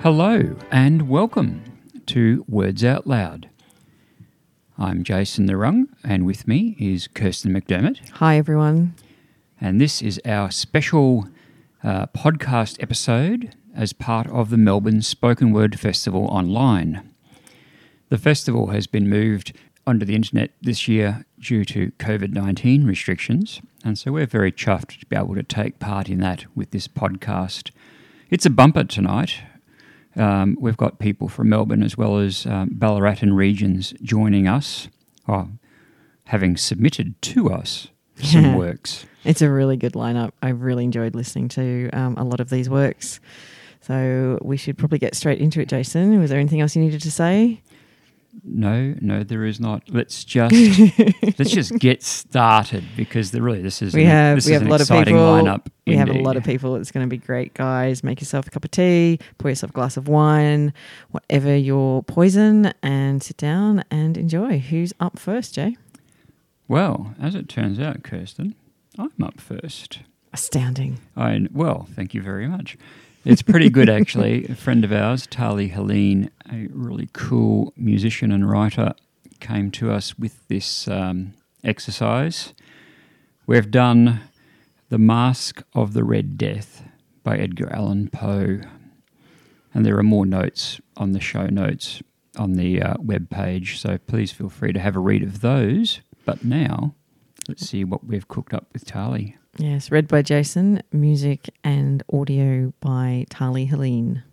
Hello and welcome to Words Out Loud. I'm Jason Narung and with me is Kirsten McDermott. Hi everyone. And this is our special podcast episode as part of the Melbourne Spoken Word Festival online. The festival has been moved onto the internet this year due to COVID-19 restrictions, and so we're very chuffed to be able to take part in that with this podcast. It's a bumper tonight. We've got people from Melbourne as well as Ballarat and regions joining us, or having submitted to us some works. It's a really good lineup. I've really enjoyed listening to a lot of these works. So we should probably get straight into it, Jason. Was there anything else you needed to say? No, there is not. Let's just get started because this is we have a lot of people. Lineup. We have a lot of people. It's going to be great, guys. Make yourself a cup of tea, pour yourself a glass of wine, whatever your poison, and sit down and enjoy. Who's up first, Jay? Well, as it turns out, Kirsten, I'm up first. Astounding. Thank you very much. It's pretty good, actually. A friend of ours, Tali Helene, a really cool musician and writer, came to us with this exercise. We've done The Mask of the Red Death by Edgar Allan Poe. And there are more notes on the show notes on the web page, so please feel free to have a read of those. But now, let's see what we've cooked up with Tali. Yes, read by Jason, music and audio by Tali Helene.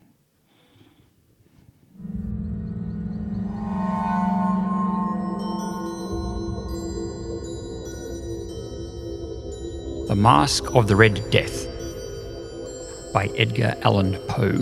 The Mask of the Red Death by Edgar Allan Poe.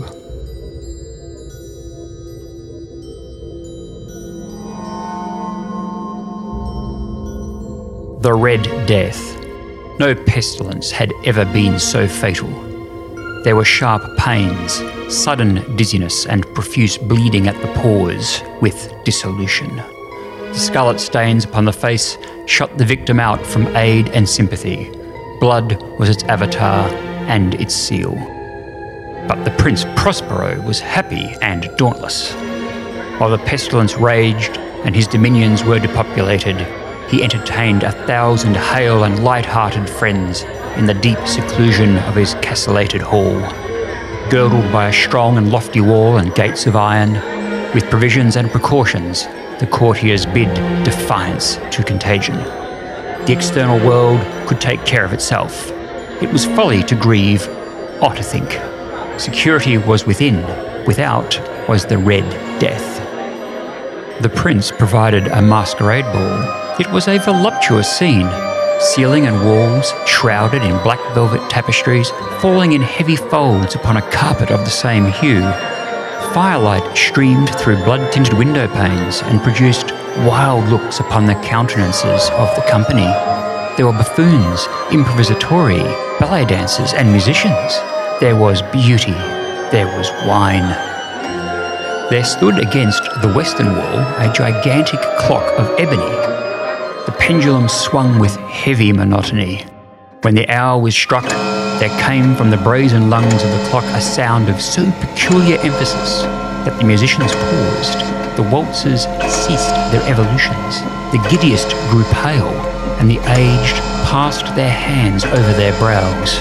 The Red Death. No pestilence had ever been so fatal. There were sharp pains, sudden dizziness, and profuse bleeding at the pores, with dissolution. The scarlet stains upon the face shut the victim out from aid and sympathy. Blood was its avatar and its seal. But the Prince Prospero was happy and dauntless. While the pestilence raged and his dominions were depopulated, he entertained 1,000 hale and light-hearted friends in the deep seclusion of his castellated hall. Girdled by a strong and lofty wall and gates of iron, with provisions and precautions, the courtiers bid defiance to contagion. The external world could take care of itself. It was folly to grieve or to think. Security was within, without was the Red Death. The prince provided a masquerade ball. It was a voluptuous scene, ceiling and walls shrouded in black velvet tapestries, falling in heavy folds upon a carpet of the same hue. Firelight streamed through blood-tinted window panes and produced wild looks upon the countenances of the company. There were buffoons, improvisatori, ballet dancers and musicians. There was beauty. There was wine. There stood against the western wall a gigantic clock of ebony. The pendulum swung with heavy monotony. When the hour was struck, there came from the brazen lungs of the clock a sound of so peculiar emphasis that the musicians paused, the waltzers ceased their evolutions, the giddiest grew pale, and the aged passed their hands over their brows.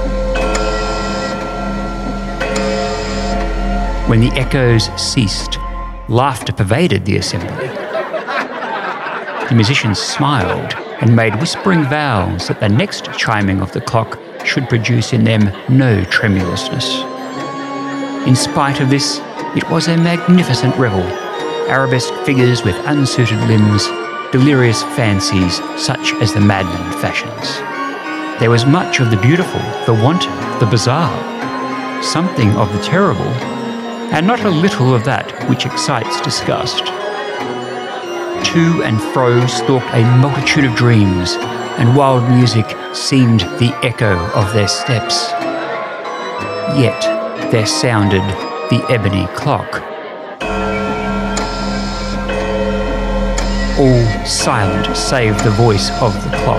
When the echoes ceased, laughter pervaded the assembly. The musicians smiled and made whispering vows that the next chiming of the clock should produce in them no tremulousness. In spite of this, it was a magnificent revel. Arabesque figures with unsuited limbs, delirious fancies such as the madman fashions. There was much of the beautiful, the wanton, the bizarre, something of the terrible, and not a little of that which excites disgust. To and fro stalked a multitude of dreams, and wild music seemed the echo of their steps. Yet there sounded the ebony clock. All silent save the voice of the clock.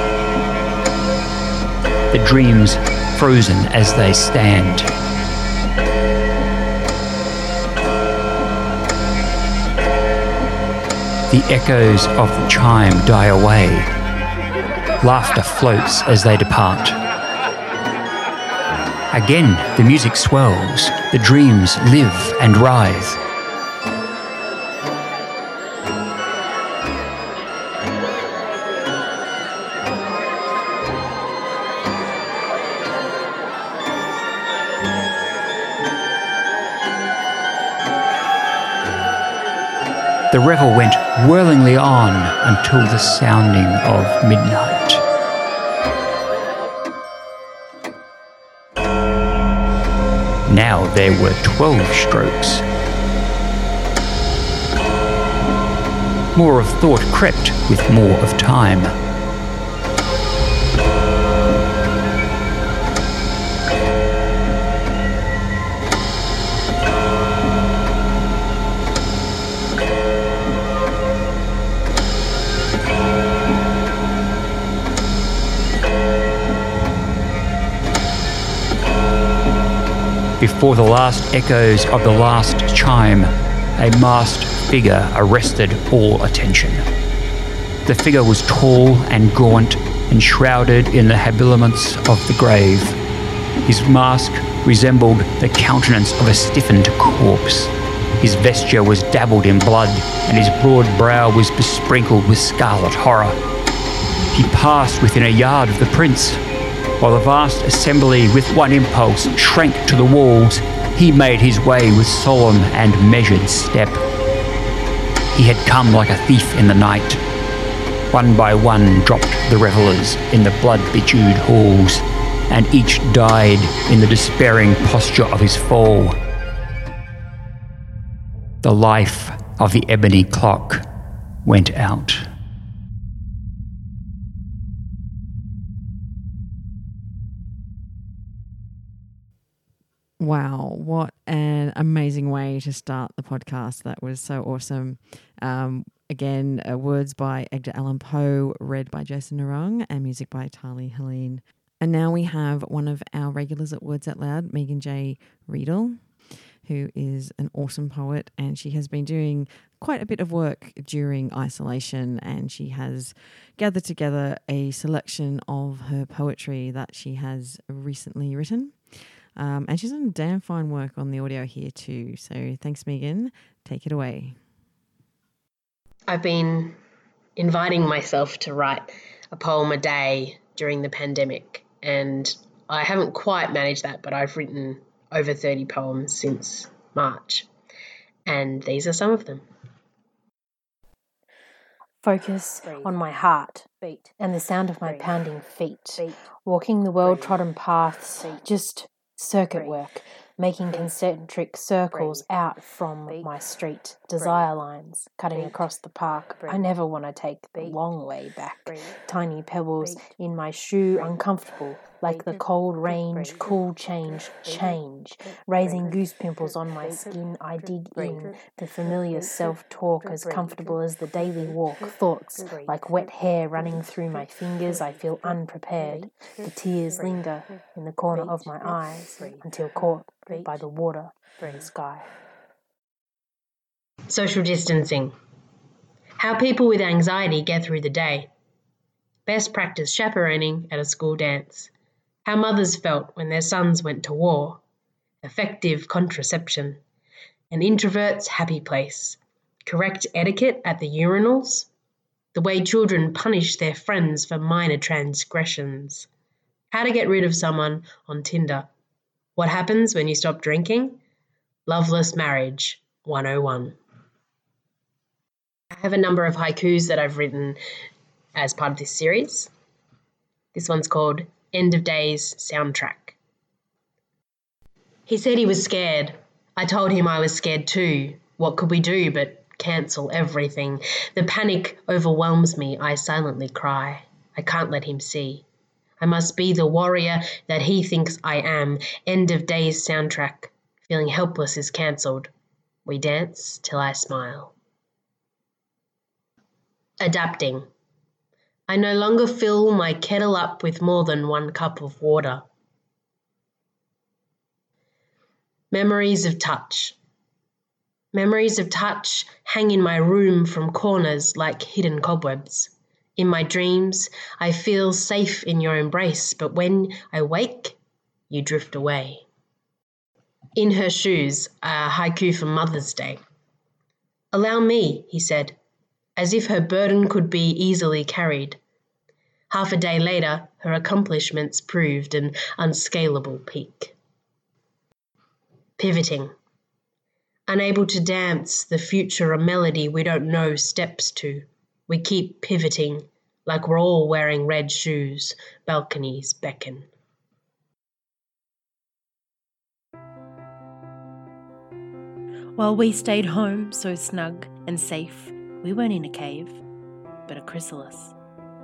The dreams frozen as they stand. The echoes of the chime die away. Laughter floats as they depart. Again, the music swells. The dreams live and writhe. The revel went whirlingly on until the sounding of midnight. Now there were 12 strokes. More of thought crept with more of time. Before the last echoes of the last chime, a masked figure arrested all attention. The figure was tall and gaunt, enshrouded in the habiliments of the grave. His mask resembled the countenance of a stiffened corpse. His vesture was dabbled in blood, and his broad brow was besprinkled with scarlet horror. He passed within a yard of the prince. While the vast assembly with one impulse shrank to the walls, he made his way with solemn and measured step. He had come like a thief in the night. One by one dropped the revellers in the blood-bedewed halls, and each died in the despairing posture of his fall. The life of the ebony clock went out. Wow, what an amazing way to start the podcast. That was so awesome. Again, words by Edgar Allan Poe, read by Jason Narong, and music by Tali Helene. And now we have one of our regulars at Words Out Loud, Megan J. Riedel, who is an awesome poet, and she has been doing quite a bit of work during isolation, and she has gathered together a selection of her poetry that she has recently written. And she's done damn fine work on the audio here too. So thanks, Megan. Take it away. I've been inviting myself to write a poem a day during the pandemic, and I haven't quite managed that, but I've written over 30 poems since March, and these are some of them. Focus on my heart beat and the sound of my pounding feet, walking the well-trodden paths, just circuit work, making concentric circles out from my street, desire lines cutting across the park. I never want to take the long way back. Tiny pebbles in my shoe, uncomfortable, like the cold range, cool change, raising goose pimples on my skin. I dig in the familiar self-talk, as comfortable as the daily walk. Thoughts like wet hair running through my fingers. I feel unprepared. The tears linger in the corner of my eyes until caught by the water in the sky. Social distancing. How people with anxiety get through the day. Best practice chaperoning at a school dance. How mothers felt when their sons went to war. Effective contraception. An introvert's happy place. Correct etiquette at the urinals. The way children punish their friends for minor transgressions. How to get rid of someone on Tinder. What happens when you stop drinking? Loveless Marriage 101. I have a number of haikus that I've written as part of this series. This one's called End of Days Soundtrack. He said he was scared. I told him I was scared too. What could we do but cancel everything? The panic overwhelms me. I silently cry. I can't let him see. I must be the warrior that he thinks I am. End of Days Soundtrack. Feeling helpless is cancelled. We dance till I smile. Adapting. I no longer fill my kettle up with more than 1 cup of water. Memories of touch. Memories of touch hang in my room from corners like hidden cobwebs. In my dreams, I feel safe in your embrace, but when I wake, you drift away. In Her Shoes, a haiku for Mother's Day. Allow me, he said, as if her burden could be easily carried. Half a day later, her accomplishments proved an unscalable peak. Pivoting. Unable to dance the future a melody we don't know steps to. We keep pivoting like we're all wearing red shoes. Balconies beckon. While we stayed home so snug and safe, we weren't in a cave, but a chrysalis.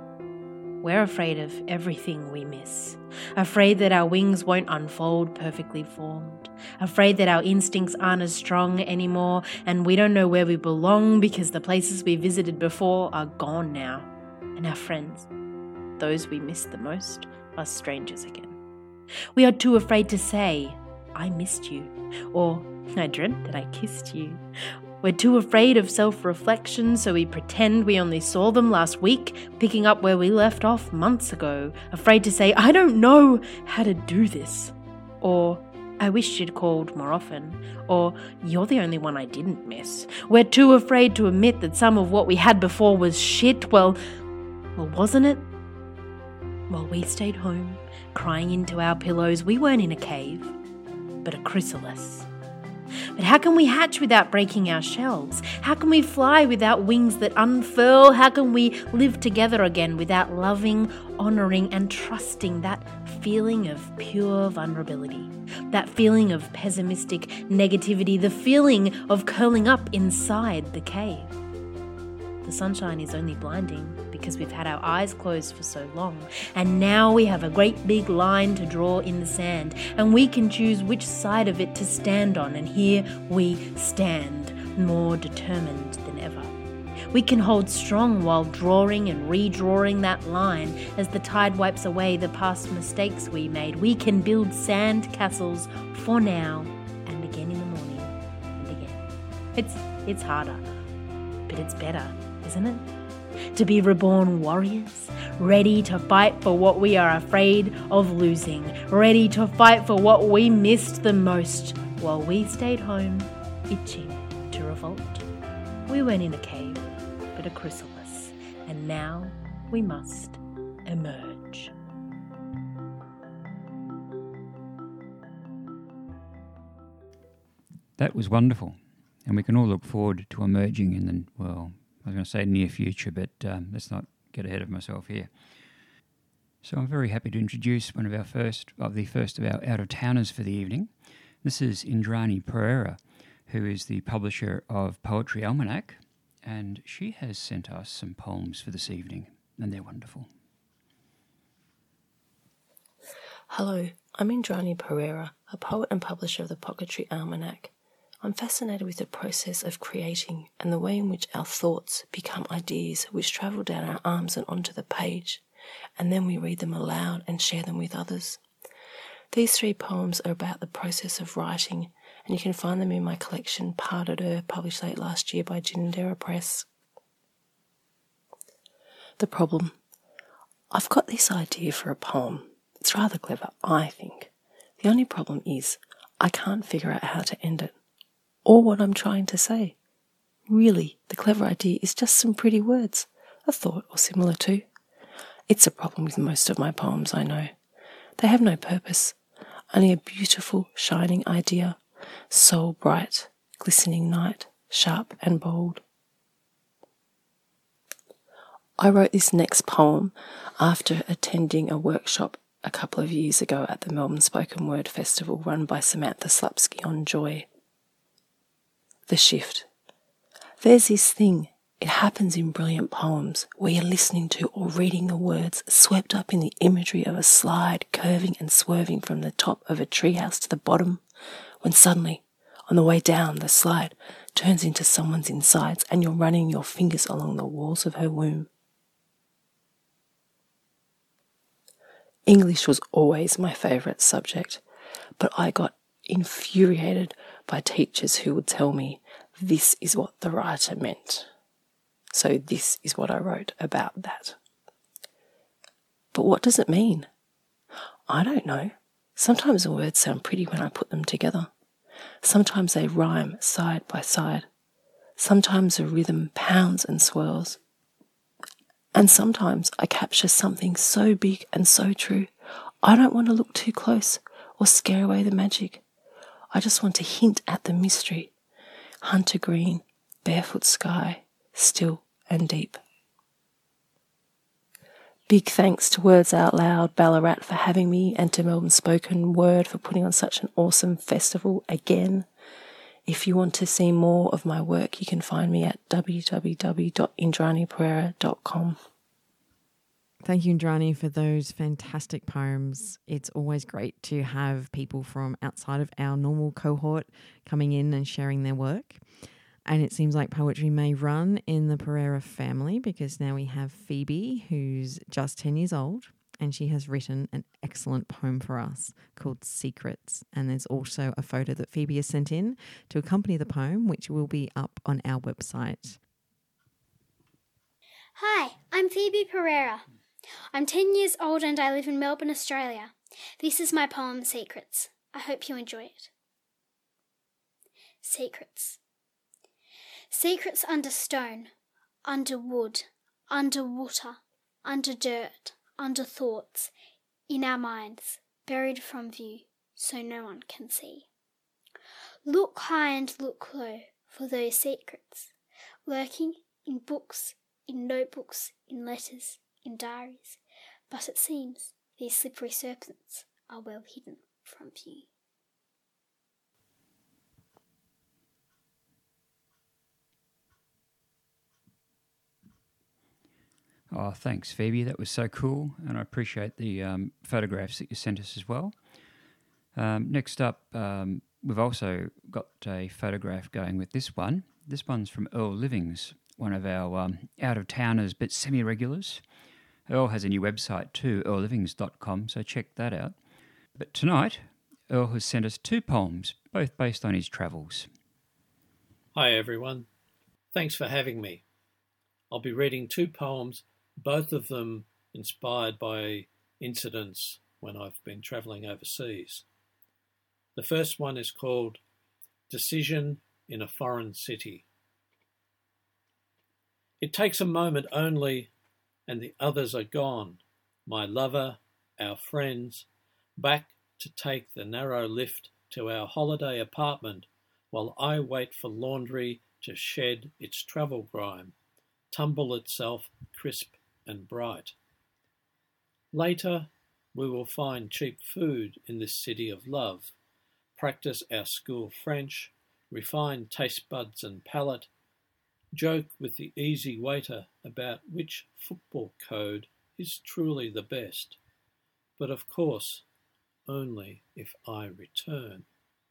We're afraid of everything we miss, afraid that our wings won't unfold perfectly formed, afraid that our instincts aren't as strong anymore and we don't know where we belong because the places we visited before are gone now, and our friends, those we miss the most, are strangers again. We are too afraid to say, I missed you, or I dreamt that I kissed you. We're too afraid of self-reflection, so we pretend we only saw them last week, picking up where we left off months ago, afraid to say, I don't know how to do this, or I wish you'd called more often, or you're the only one I didn't miss. We're too afraid to admit that some of what we had before was shit. Well, wasn't it? While we stayed home, crying into our pillows, we weren't in a cave, but a chrysalis. But how can we hatch without breaking our shells? How can we fly without wings that unfurl? How can we live together again without loving, honouring and trusting that feeling of pure vulnerability? That feeling of pessimistic negativity, the feeling of curling up inside the cave. The sunshine is only blinding because we've had our eyes closed for so long, and now we have a great big line to draw in the sand, and we can choose which side of it to stand on, and here we stand, more determined than ever. We can hold strong while drawing and redrawing that line as the tide wipes away the past mistakes we made. We can build sand castles for now and again in the morning and again. It's harder, but it's better, isn't it? To be reborn warriors, ready to fight for what we are afraid of losing, ready to fight for what we missed the most, while we stayed home, itching to revolt. We weren't in a cave, but a chrysalis, and now we must emerge. That was wonderful, and we can all look forward to emerging in the, well, I was going to say near future, but let's not get ahead of myself here. So I'm very happy to introduce one of the first of our out-of-towners for the evening. This is Indrani Pereira, who is the publisher of Poetry Almanac, and she has sent us some poems for this evening, and they're wonderful. Hello, I'm Indrani Pereira, a poet and publisher of the Poetry Almanac. I'm fascinated with the process of creating and the way in which our thoughts become ideas which travel down our arms and onto the page, and then we read them aloud and share them with others. These 3 poems are about the process of writing, and you can find them in my collection Pas de Deux, published late last year by Ginninderra Press. The problem. I've got this idea for a poem. It's rather clever, I think. The only problem is I can't figure out how to end it, or what I'm trying to say. Really, the clever idea is just some pretty words, a thought or similar to. It's a problem with most of my poems, I know. They have no purpose, only a beautiful, shining idea, soul bright, glistening night, sharp and bold. I wrote this next poem after attending a workshop a couple of years ago at the Melbourne Spoken Word Festival run by Samantha Slupsky on joy. The shift. There's this thing, it happens in brilliant poems where you're listening to or reading the words swept up in the imagery of a slide curving and swerving from the top of a treehouse to the bottom, when suddenly, on the way down, the slide turns into someone's insides and you're running your fingers along the walls of her womb. English was always my favourite subject, but I got infuriated by teachers who would tell me this is what the writer meant. So this is what I wrote about that. But what does it mean? I don't know. Sometimes the words sound pretty when I put them together. Sometimes they rhyme side by side. Sometimes the rhythm pounds and swirls. And sometimes I capture something so big and so true, I don't want to look too close or scare away the magic. I just want to hint at the mystery. Hunter green, barefoot sky, still and deep. Big thanks to Words Out Loud Ballarat for having me, and to Melbourne Spoken Word for putting on such an awesome festival again. If you want to see more of my work, you can find me at www.indranipereira.com. Thank you, Indrani, for those fantastic poems. It's always great to have people from outside of our normal cohort coming in and sharing their work. And it seems like poetry may run in the Pereira family, because now we have Phoebe, who's just 10 years old, and she has written an excellent poem for us called Secrets. And there's also a photo that Phoebe has sent in to accompany the poem, which will be up on our website. Hi, I'm Phoebe Pereira. I'm 10 years old and I live in Melbourne, Australia. This is my poem, Secrets. I hope you enjoy it. Secrets. Secrets under stone, under wood, under water, under dirt, under thoughts, in our minds, buried from view, so no one can see. Look high and look low for those secrets, lurking in books, in notebooks, in letters, in diaries, but it seems these slippery serpents are well hidden from view. Oh, thanks, Phoebe. That was so cool, and I appreciate the photographs that you sent us as well. Next up, we've also got a photograph going with this one. This one's from Earl Livings, one of our out-of-towners but semi-regulars. Earl has a new website too, earllivings.com, so check that out. But tonight, Earl has sent us 2 poems, both based on his travels. Hi everyone. Thanks for having me. I'll be reading 2 poems, both of them inspired by incidents when I've been travelling overseas. The first one is called Decision in a Foreign City. It takes a moment only, and the others are gone. My lover, our friends, back to take the narrow lift to our holiday apartment while I wait for laundry to shed its travel grime, tumble itself crisp and bright. Later, we will find cheap food in this city of love, practice our school French, refine taste buds and palate, joke with the easy waiter about which football code is truly the best, but of course, only if I return.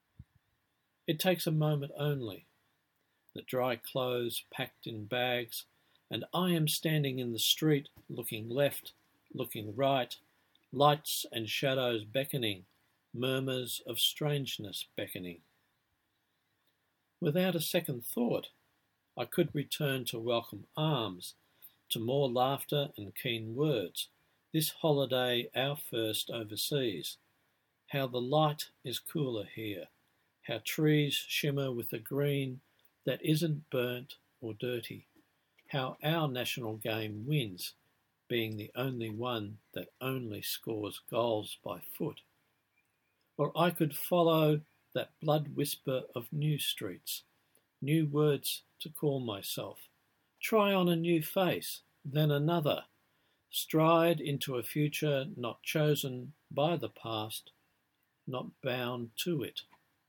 It takes a moment only. The dry clothes packed in bags, and I am standing in the street, looking left, looking right, lights and shadows beckoning, murmurs of strangeness beckoning. Without a second thought, I could return to welcome arms, to more laughter and keen words. This holiday our first overseas. How the light is cooler here. How trees shimmer with a green that isn't burnt or dirty. How our national game wins, being the only one that only scores goals by foot. Or I could follow that blood whisper of new streets, new words to call myself, try on a new face, then another, stride into a future not chosen by the past, not bound to it.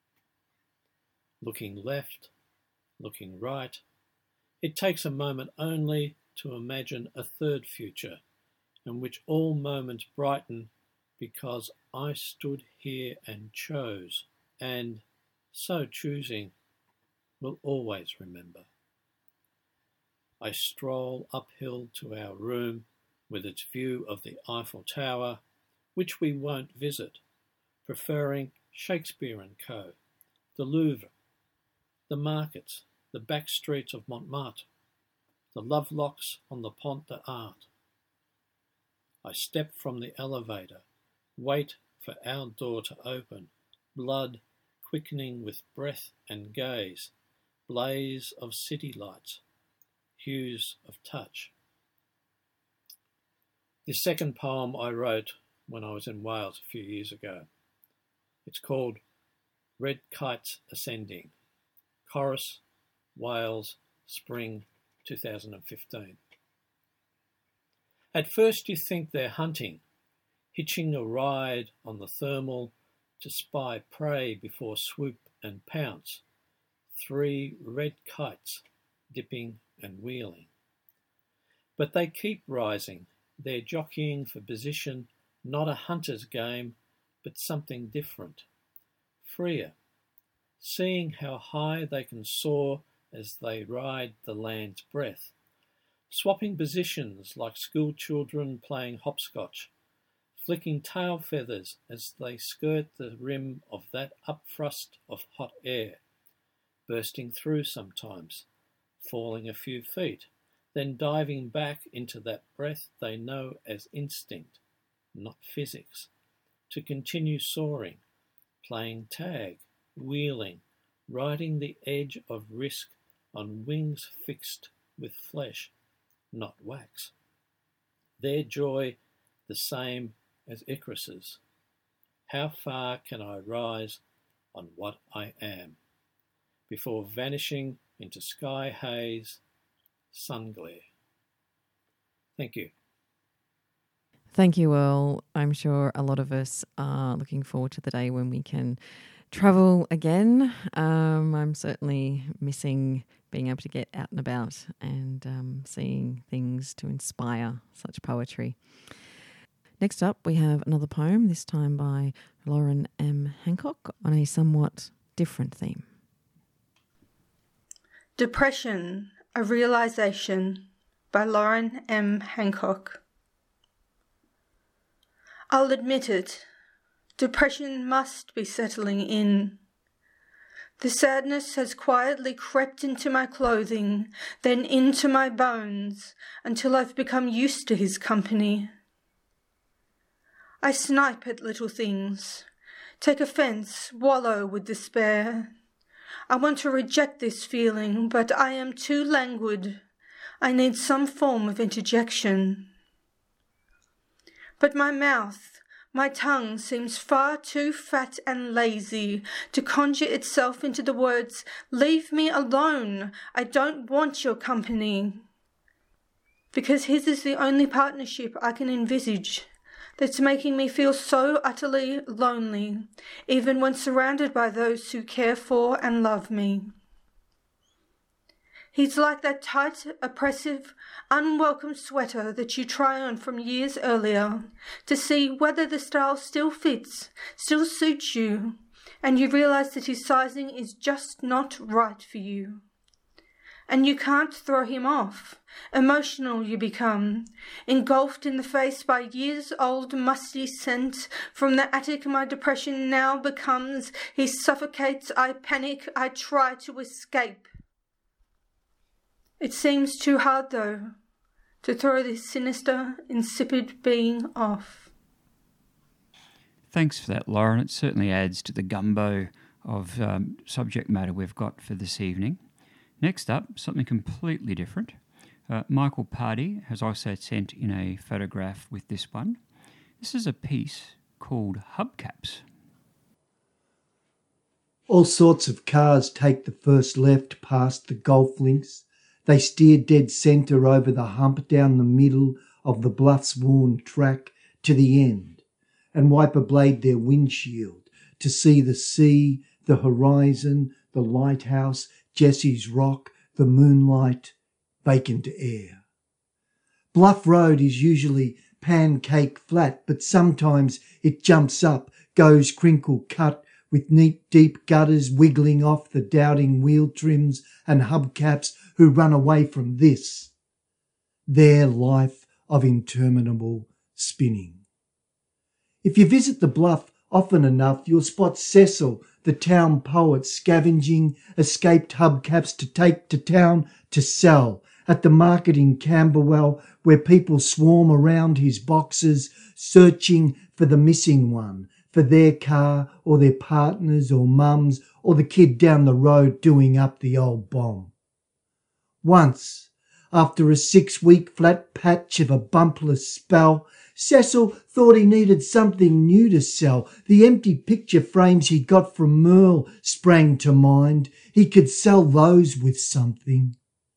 Looking left, looking right, it takes a moment only to imagine a third future, in which all moments brighten because I stood here and chose, and, so choosing, will always remember. I stroll uphill to our room with its view of the Eiffel Tower, which we won't visit, preferring Shakespeare & Co., the Louvre, the markets, the back streets of Montmartre, the love locks on the Pont d'Art. I step from the elevator, wait for our door to open, blood quickening with breath and gaze, blaze of city lights, hues of touch. This second poem I wrote when I was in Wales a few years ago. It's called Red Kites Ascending. Chorus, Wales, Spring 2015. At first you think they're hunting, hitching a ride on the thermal to spy prey before swoop and pounce. 3 red kites dipping and wheeling. But they keep rising. They're jockeying for position, not a hunter's game, but something different, freer, seeing how high they can soar as they ride the land's breath, swapping positions like school children playing hopscotch, flicking tail feathers as they skirt the rim of that upthrust of hot air, bursting through sometimes, falling a few feet, then diving back into that breath they know as instinct, not physics, to continue soaring, playing tag, wheeling, riding the edge of risk on wings fixed with flesh, not wax. Their joy the same as Icarus's. How far can I rise on what I am, before vanishing into sky haze, sun glare? Thank you. Thank you, Earl. I'm sure a lot of us are looking forward to the day when we can travel again. I'm certainly missing being able to get out and about and seeing things to inspire such poetry. Next up, we have another poem, this time by Lauren M. Hancock, on a somewhat different theme. Depression, a Realization, by Lauren M. Hancock. I'll admit it, depression must be settling in. The sadness has quietly crept into my clothing, then into my bones, until I've become used to his company. I snipe at little things, take offence, wallow with despair. I want to reject this feeling, but I am too languid. I need some form of interjection. But my mouth, my tongue seems far too fat and lazy to conjure itself into the words, "Leave me alone, I don't want your company." Because his is the only partnership I can envisage that's making me feel so utterly lonely, even when surrounded by those who care for and love me. He's like that tight, oppressive, unwelcome sweater that you try on from years earlier to see whether the style still fits, still suits you, and you realize that his sizing is just not right for you. And you can't throw him off. Emotional you become, engulfed in the face by years-old musty scent. From the attic my depression now becomes. He suffocates, I panic, I try to escape. It seems too hard, though, to throw this sinister, insipid being off. Thanks for that, Lauren. It certainly adds to the gumbo of subject matter we've got for this evening. Next up, something completely different. Michael Pardee has also sent in a photograph with this one. This is a piece called Hubcaps. All sorts of cars take the first left past the golf links. They steer dead centre over the hump down the middle of the bluffs-worn track to the end and wiper blade their windshield to see the sea, the horizon, the lighthouse, Jesse's Rock, the moonlight, vacant air. Bluff Road is usually pancake flat, but sometimes it jumps up, goes crinkle cut, with neat deep gutters wiggling off the doubting wheel trims and hubcaps who run away from this, their life of interminable spinning. If you visit the bluff Often enough you'll spot Cecil, the town poet, scavenging escaped hubcaps to take to town to sell, at the market in Camberwell where people swarm around his boxes searching for the missing one, for their car or their partner's or mum's or the kid down the road doing up the old bomb. Once, after a 6-week flat patch of a bumpless spell, Cecil thought he needed something new to sell. The empty picture frames he got from Merle sprang to mind. He could sell those with something.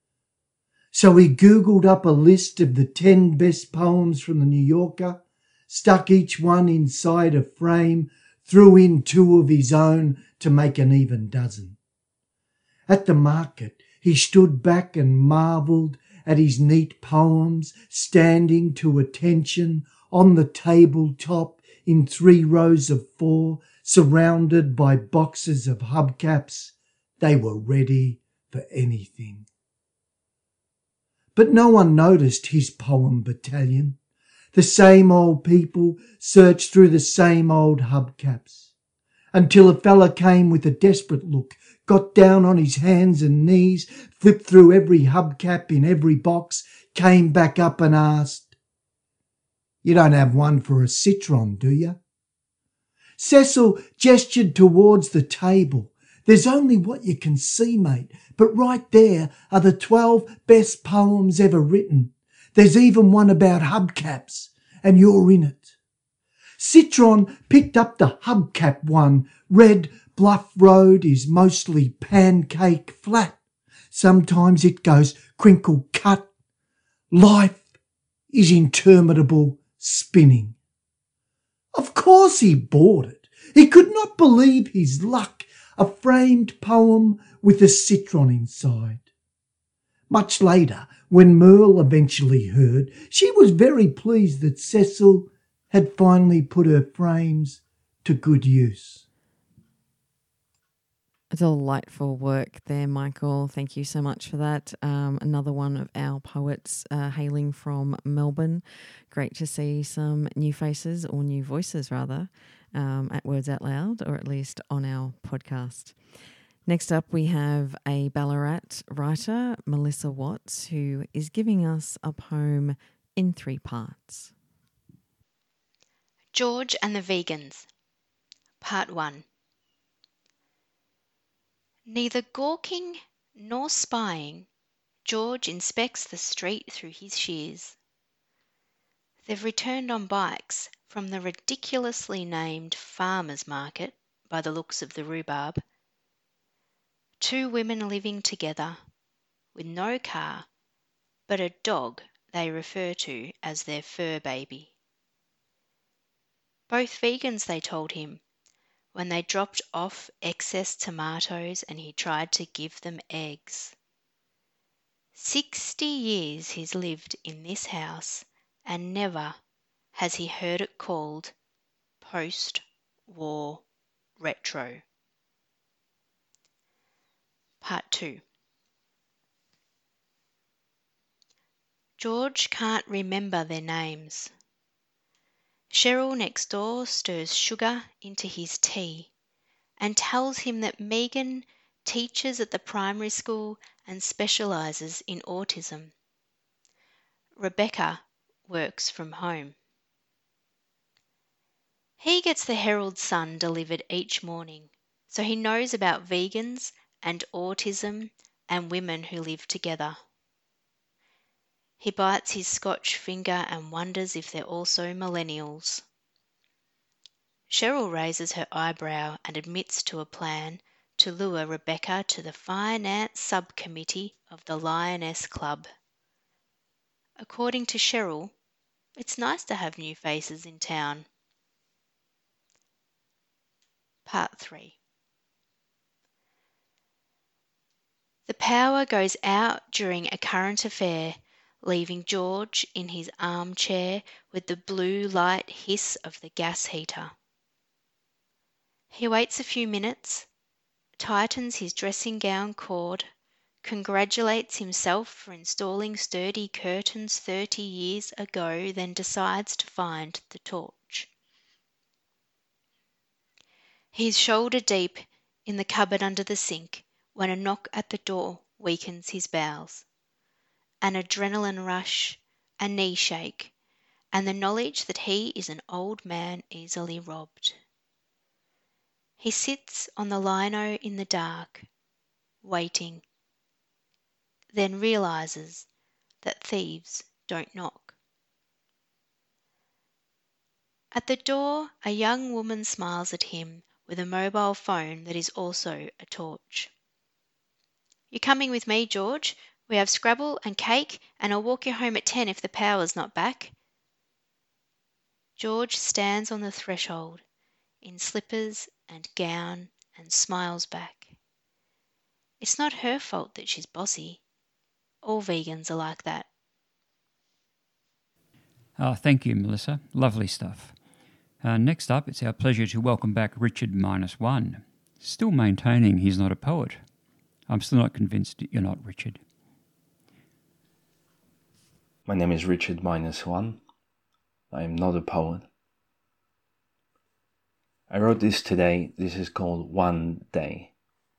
So he Googled up a list of the 10 best poems from the New Yorker, stuck each one inside a frame, threw in 2 of his own to make an even dozen. At the market, he stood back and marvelled at his neat poems standing to attention on the tabletop in 3 rows of 4, surrounded by boxes of hubcaps. They were ready for anything. But no one noticed his poem battalion. The same old people searched through the same old hubcaps, until a fella came with a desperate look, got down on his hands and knees, flipped through every hubcap in every box, came back up and asked, "You don't have one for a citron, do you?" Cecil gestured towards the table. "There's only what you can see, mate, but right there are the 12 best poems ever written. There's even one about hubcaps, and you're in it." Citron picked up the hubcap one, read Bluff Road is mostly pancake flat. Sometimes it goes crinkle cut. Life is interminable spinning. Of course he bought it. He could not believe his luck. A framed poem with a citron inside. Much later, when Merle eventually heard, she was very pleased that Cecil had finally put her frames to good use. Delightful work there, Michael. Thank you so much for that. Another one of our poets hailing from Melbourne. Great to see some new faces, or new voices rather, at Words Out Loud, or at least on our podcast. Next up, we have a Ballarat writer, Melissa Watts, who is giving us a poem in 3 parts. George and the Vegans, Part 1. Neither gawking nor spying, George inspects the street through his shears. They've returned on bikes from the ridiculously named farmers' market, by the looks of the rhubarb. 2 women living together, with no car, but a dog they refer to as their fur baby. Both vegans, they told him, when they dropped off excess tomatoes and he tried to give them eggs. 60 years he's lived in this house, and never has he heard it called post-war retro. Part 2. George can't remember their names. Cheryl next door stirs sugar into his tea and tells him that Megan teaches at the primary school and specialises in autism. Rebecca works from home. He gets the Herald Sun delivered each morning, so he knows about vegans and autism and women who live together. He bites his Scotch finger and wonders if they're also millennials. Cheryl raises her eyebrow and admits to a plan to lure Rebecca to the finance subcommittee of the Lioness Club. According to Cheryl, it's nice to have new faces in town. Part 3. The power goes out during a current affair, leaving George in his armchair with the blue light hiss of the gas heater. He waits a few minutes, tightens his dressing gown cord, congratulates himself for installing sturdy curtains 30 years ago, then decides to find the torch. He's shoulder deep in the cupboard under the sink when a knock at the door weakens his bowels. An adrenaline rush, a knee shake, and the knowledge that he is an old man easily robbed. He sits on the lino in the dark, waiting, then realises that thieves don't knock. At the door, a young woman smiles at him with a mobile phone that is also a torch. "You coming with me, George? We have Scrabble and cake, and I'll walk you home at 10 if the power's not back." George stands on the threshold, in slippers and gown, and smiles back. It's not her fault that she's bossy. All vegans are like that. Thank you, Melissa. Lovely stuff. Next up, it's our pleasure to welcome back Richard -1. Still maintaining he's not a poet. I'm still not convinced you're not, Richard. My name is Richard -1. I am not a poet. I wrote this today. This is called One Day.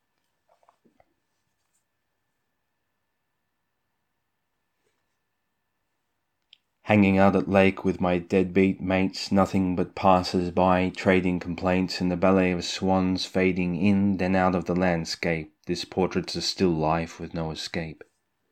Hanging out at lake with my deadbeat mates, nothing but passers-by, trading complaints in the ballet of swans fading in, then out of the landscape. This portrait's a still life with no escape.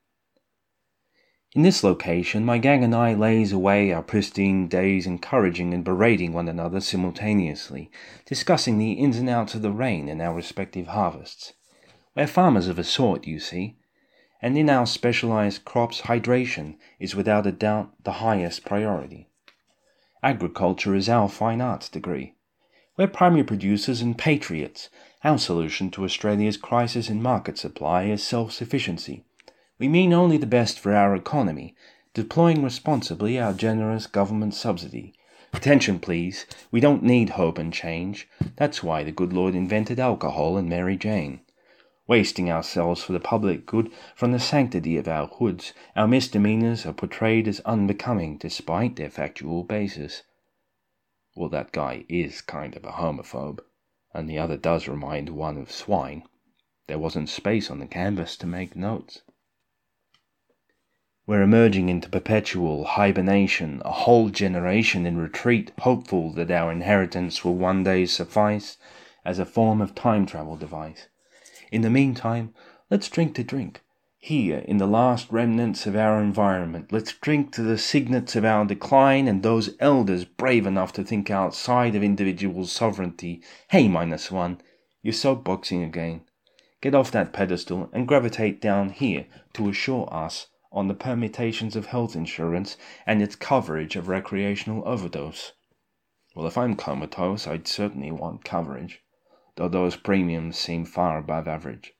In this location, my gang and I laze away our pristine days encouraging and berating one another simultaneously, discussing the ins and outs of the rain and our respective harvests. We're farmers of a sort, you see, and in our specialized crops, hydration is without a doubt the highest priority. Agriculture is our fine arts degree. We're primary producers and patriots. Our solution to Australia's crisis in market supply is self-sufficiency. We mean only the best for our economy, deploying responsibly our generous government subsidy. Attention, please. We don't need hope and change. That's why the good Lord invented alcohol and Mary Jane. Wasting ourselves for the public good from the sanctity of our hoods, our misdemeanors are portrayed as unbecoming despite their factual basis. Well, that guy is kind of a homophobe, and the other does remind one of swine. There wasn't space on the canvas to make notes. We're emerging into perpetual hibernation, a whole generation in retreat, hopeful that our inheritance will one day suffice as a form of time travel device. In the meantime, let's drink to drink. Here, in the last remnants of our environment, let's drink to the signets of our decline and those elders brave enough to think outside of individual sovereignty. Hey, -1, you're soapboxing again. Get off that pedestal and gravitate down here to assure us on the permutations of health insurance and its coverage of recreational overdose. Well, if I'm comatose, I'd certainly want coverage, though those premiums seem far above average.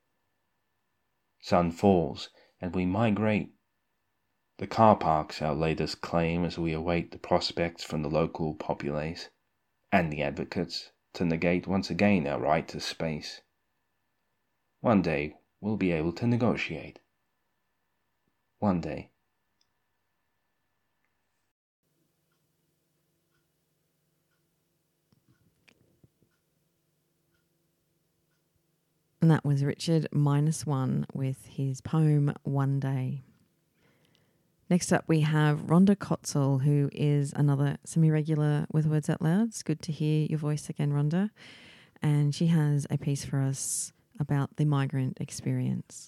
Sun falls, and we migrate. The car park's our latest claim as we await the prospects from the local populace, and the advocates, to negate once again our right to space. One day, we'll be able to negotiate. One day. And that was Richard -1 with his poem One Day. Next up we have Rhonda Kotzel, who is another semi-regular with Words Out Loud. It's good to hear your voice again, Rhonda. And she has a piece for us about the migrant experience.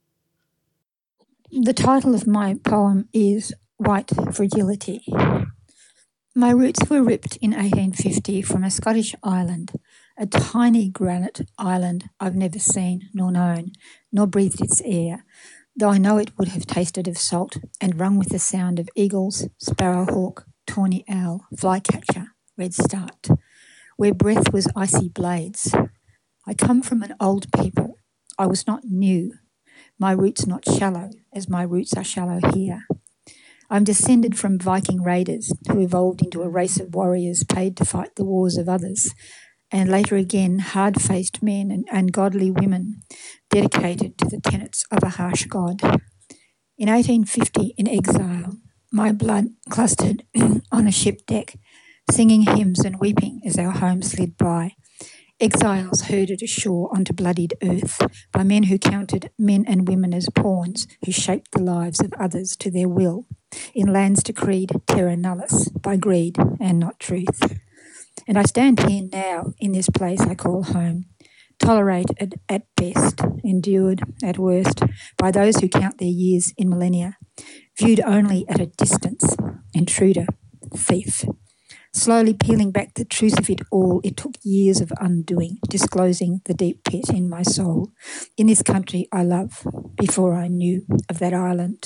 The title of my poem is White Fragility. My roots were ripped in 1850 from a Scottish island, a tiny granite island I've never seen nor known, nor breathed its air, though I know it would have tasted of salt and rung with the sound of eagles, sparrowhawk, tawny owl, flycatcher, redstart, where breath was icy blades. I come from an old people. I was not new. My roots not shallow, as my roots are shallow here. I'm descended from Viking raiders who evolved into a race of warriors paid to fight the wars of others, and later again hard-faced men and godly women dedicated to the tenets of a harsh God. In 1850, in exile, my blood clustered on a ship deck, singing hymns and weeping as our home slid by. Exiles herded ashore onto bloodied earth by men who counted men and women as pawns, who shaped the lives of others to their will, in lands decreed terra nullis by greed and not truth. And I stand here now in this place I call home, tolerated at best, endured at worst by those who count their years in millennia, viewed only at a distance, intruder, thief. Slowly peeling back the truth of it all, it took years of undoing, disclosing the deep pit in my soul, in this country I love, before I knew of that island.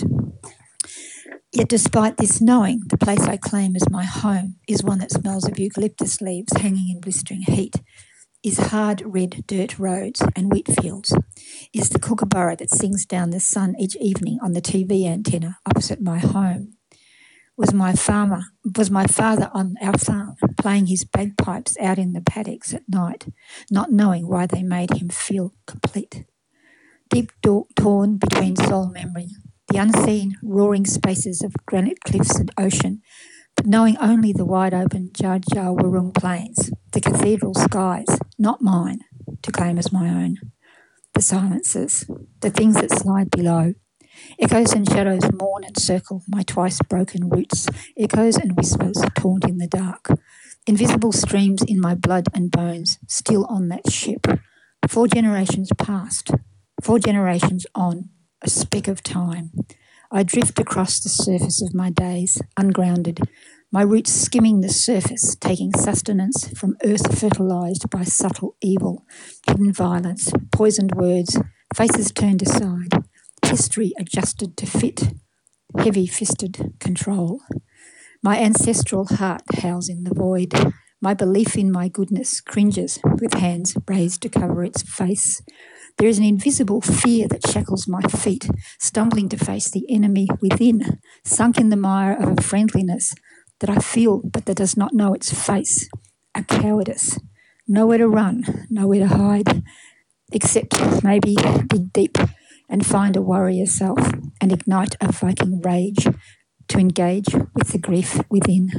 Yet despite this knowing, the place I claim as my home is one that smells of eucalyptus leaves hanging in blistering heat, is hard red dirt roads and wheat fields, is the kookaburra that sings down the sun each evening on the TV antenna opposite my home. Was my father on our farm playing his bagpipes out in the paddocks at night, not knowing why they made him feel complete. Deep torn between soul memory, the unseen roaring spaces of granite cliffs and ocean, but knowing only the wide-open Jar Jar Wurrung plains, the cathedral skies, not mine, to claim as my own. The silences, the things that slide below. Echoes and shadows mourn and circle my twice broken roots, echoes and whispers taunt in the dark. Invisible streams in my blood and bones, still on that ship. 4 generations past, 4 generations on, a speck of time. I drift across the surface of my days, ungrounded, my roots skimming the surface, taking sustenance from earth fertilised by subtle evil, hidden violence, poisoned words, faces turned aside, history adjusted to fit, heavy-fisted control. My ancestral heart howls in the void. My belief in my goodness cringes with hands raised to cover its face. There is an invisible fear that shackles my feet, stumbling to face the enemy within, sunk in the mire of a friendliness that I feel but that does not know its face, a cowardice, nowhere to run, nowhere to hide, except maybe dig deep and find a warrior self and ignite a Viking rage to engage with the grief within.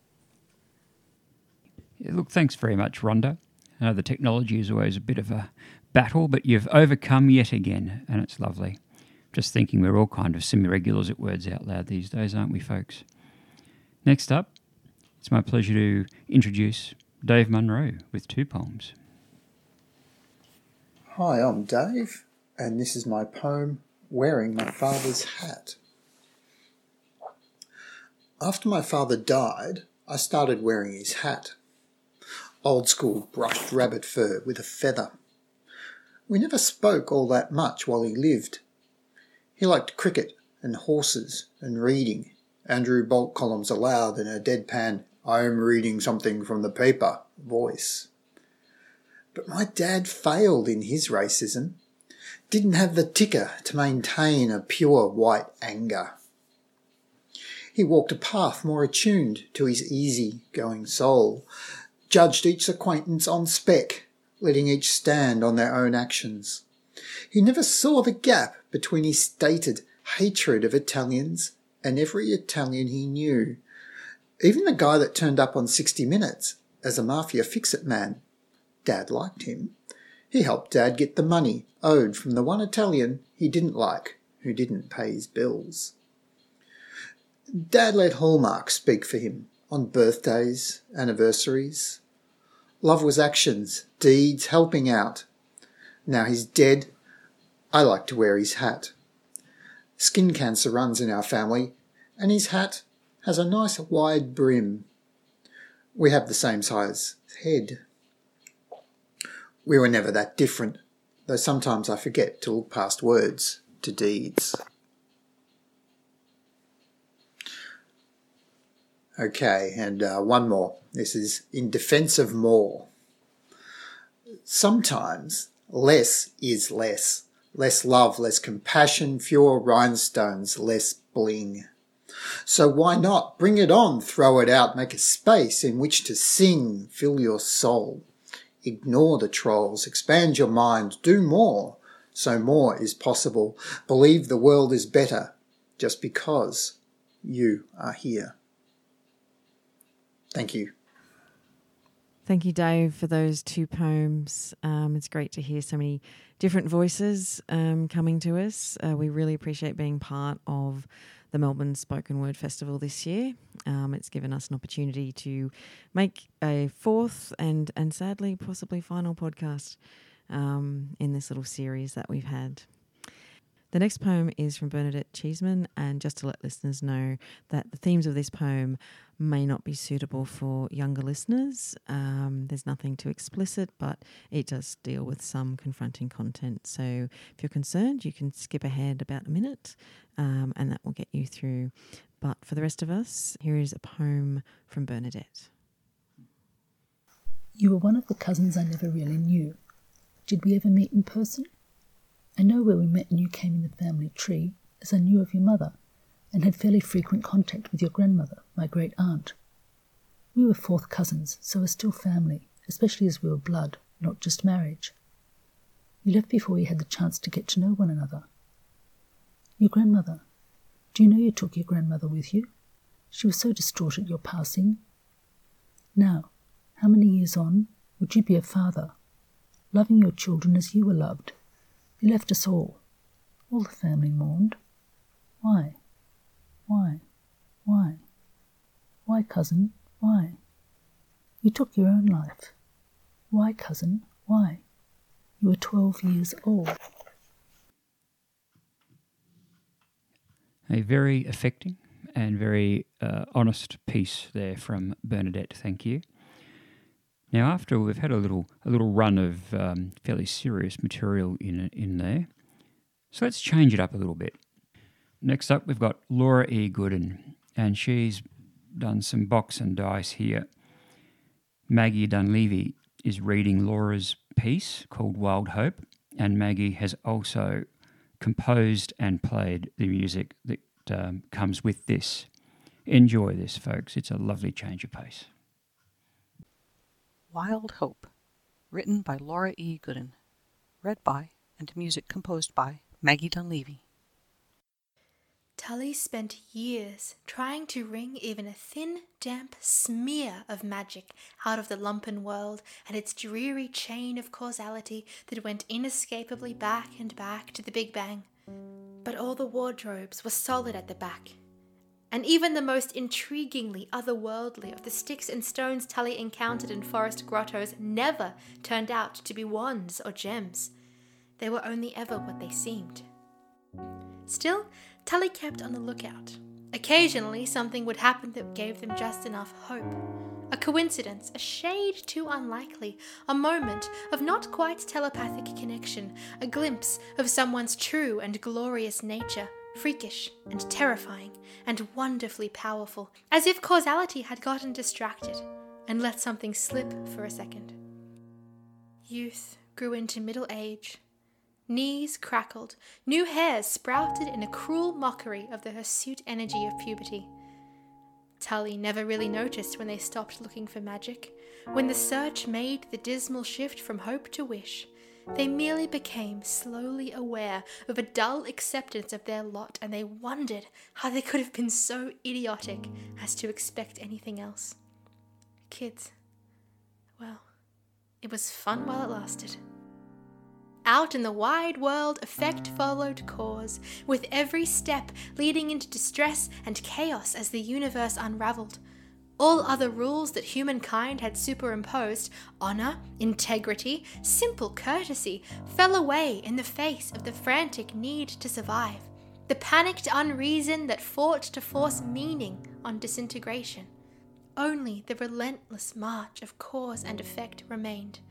Yeah, look, thanks very much, Rhonda. I know the technology is always a bit of a battle, but you've overcome yet again, and it's lovely. Just thinking we're all kind of semi-regulars at Words Out Loud these days, aren't we, folks? Next up, it's my pleasure to introduce Dave Munro with 2 poems. Hi, I'm Dave, and this is my poem, Wearing My Father's Hat. After my father died, I started wearing his hat. Old school brushed rabbit fur with a feather. We never spoke all that much while he lived. He liked cricket and horses and reading, Andrew Bolt columns aloud in a deadpan, I am reading something from the paper voice. But my dad failed in his racism, didn't have the ticker to maintain a pure white anger. He walked a path more attuned to his easy-going soul, judged each acquaintance on spec, letting each stand on their own actions. He never saw the gap between his stated hatred of Italians and every Italian he knew. Even the guy that turned up on 60 Minutes as a mafia fix-it man. Dad liked him. He helped Dad get the money owed from the one Italian he didn't like, who didn't pay his bills. Dad let Hallmark speak for him on birthdays, anniversaries. Love was actions, deeds, helping out. Now he's dead, I like to wear his hat. Skin cancer runs in our family, and his hat has a nice wide brim. We have the same size head. We were never that different, though sometimes I forget to look past words to deeds. Okay, and one more. This is in defence of more. Sometimes less is less. Less love, less compassion, fewer rhinestones, less bling. So why not? Bring it on, throw it out, make a space in which to sing, fill your soul. Ignore the trolls, expand your mind, do more. So more is possible. Believe the world is better just because you are here. Thank you. Thank you, Dave, for those 2 poems. It's great to hear so many different voices coming to us. We really appreciate being part of the Melbourne Spoken Word Festival this year. It's given us an opportunity to make a 4th and sadly possibly final podcast in this little series that we've had. The next poem is from Bernadette Cheeseman, and just to let listeners know that the themes of this poem may not be suitable for younger listeners. There's nothing too explicit, but it does deal with some confronting content. So if you're concerned, you can skip ahead about a minute, and that will get you through. But for the rest of us, here is a poem from Bernadette. You were one of the cousins I never really knew. Did we ever meet in person? I know where we met and you came in the family tree, as I knew of your mother, and had fairly frequent contact with your grandmother, my great aunt. We were 4th cousins, so we're still family, especially as we were blood, not just marriage. You left before we had the chance to get to know one another. Your grandmother. Do you know you took your grandmother with you? She was so distraught at your passing. Now, how many years on would you be a father, loving your children as you were loved? You left us all. All the family mourned. Why? Why? Why? Why, cousin? Why? You took your own life. Why, cousin? Why? You were 12 years old. A very affecting and very honest piece there from Bernadette. Thank you. Now, after we've had a little run of fairly serious material in there, so let's change it up a little bit. Next up, we've got Laura E. Gooden, and she's done some box and dice here. Maggie Dunleavy is reading Laura's piece called Wild Hope, and Maggie has also composed and played the music that comes with this. Enjoy this, folks. It's a lovely change of pace. Wild Hope, written by Laura E. Gooden, read by and music composed by Maggie Dunleavy. Tully spent years trying to wring even a thin, damp smear of magic out of the lumpen world and its dreary chain of causality that went inescapably back and back to the Big Bang. But all the wardrobes were solid at the back. And even the most intriguingly otherworldly of the sticks and stones Tully encountered in forest grottos never turned out to be wands or gems. They were only ever what they seemed. Still, Tully kept on the lookout. Occasionally, something would happen that gave them just enough hope. A coincidence, a shade too unlikely, a moment of not quite telepathic connection, a glimpse of someone's true and glorious nature, freakish and terrifying and wonderfully powerful, as if causality had gotten distracted and let something slip for a second. Youth grew into middle age. Knees crackled, new hairs sprouted in a cruel mockery of the hirsute energy of puberty. Tully never really noticed when they stopped looking for magic, when the search made the dismal shift from hope to wish. They merely became slowly aware of a dull acceptance of their lot, and they wondered how they could have been so idiotic as to expect anything else. Kids. Well, it was fun while it lasted. Out in the wide world, effect followed cause, with every step leading into distress and chaos as the universe unraveled. All other rules that humankind had superimposed, honor, integrity, simple courtesy, fell away in the face of the frantic need to survive, the panicked unreason that fought to force meaning on disintegration. Only the relentless march of cause and effect remained.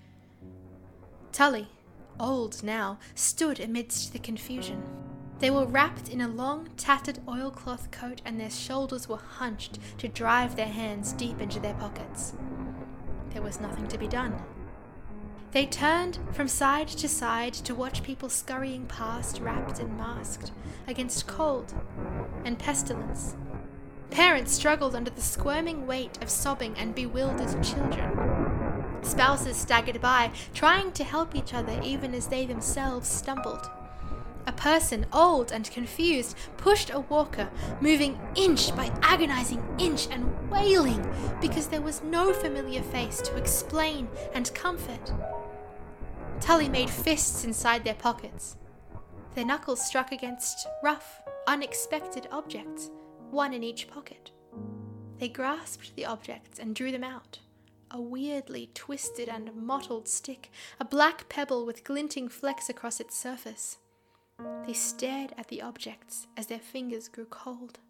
Tully, old now, stood amidst the confusion. They were wrapped in a long, tattered oilcloth coat, and their shoulders were hunched to drive their hands deep into their pockets. There was nothing to be done. They turned from side to side to watch people scurrying past, wrapped and masked, against cold and pestilence. Parents struggled under the squirming weight of sobbing and bewildered children. Spouses staggered by, trying to help each other even as they themselves stumbled. A person, old and confused, pushed a walker, moving inch by agonizing inch and wailing because there was no familiar face to explain and comfort. Tully made fists inside their pockets. Their knuckles struck against rough, unexpected objects, one in each pocket. They grasped the objects and drew them out. A weirdly twisted and mottled stick, a black pebble with glinting flecks across its surface. They stared at the objects as their fingers grew cold.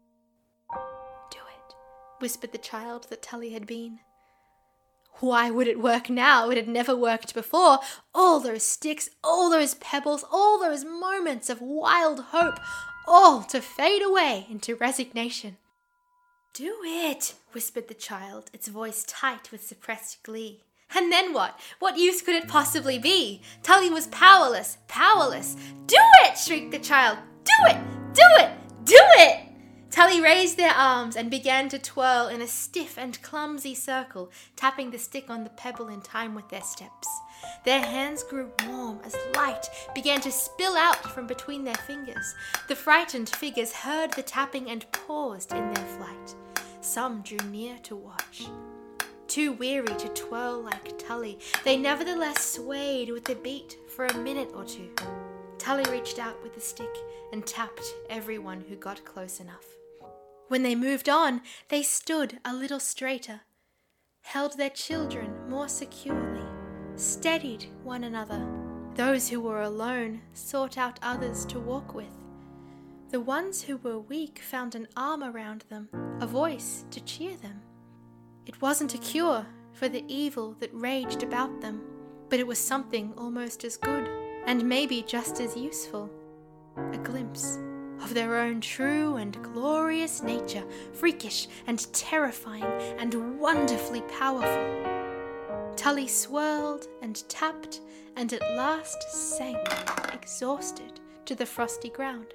"Do it," whispered the child that Tully had been. Why would it work now? It had never worked before. All those sticks, all those pebbles, all those moments of wild hope, all to fade away into resignation. "Do it," whispered the child, its voice tight with suppressed glee. And then what? What use could it possibly be? Tully was powerless, powerless. "Do it!" shrieked the child. "Do it! Do it! Do it!" Tully raised their arms and began to twirl in a stiff and clumsy circle, tapping the stick on the pebble in time with their steps. Their hands grew warm as light began to spill out from between their fingers. The frightened figures heard the tapping and paused in their flight. Some drew near to watch. Too weary to twirl like Tully, they nevertheless swayed with the beat for a minute or two. Tully reached out with the stick and tapped everyone who got close enough. When they moved on, they stood a little straighter, held their children more securely, steadied one another. Those who were alone sought out others to walk with. The ones who were weak found an arm around them, a voice to cheer them. It wasn't a cure for the evil that raged about them, but it was something almost as good, and maybe just as useful. A glimpse of their own true and glorious nature, freakish and terrifying and wonderfully powerful. Tully swirled and tapped and at last sank, exhausted, to the frosty ground.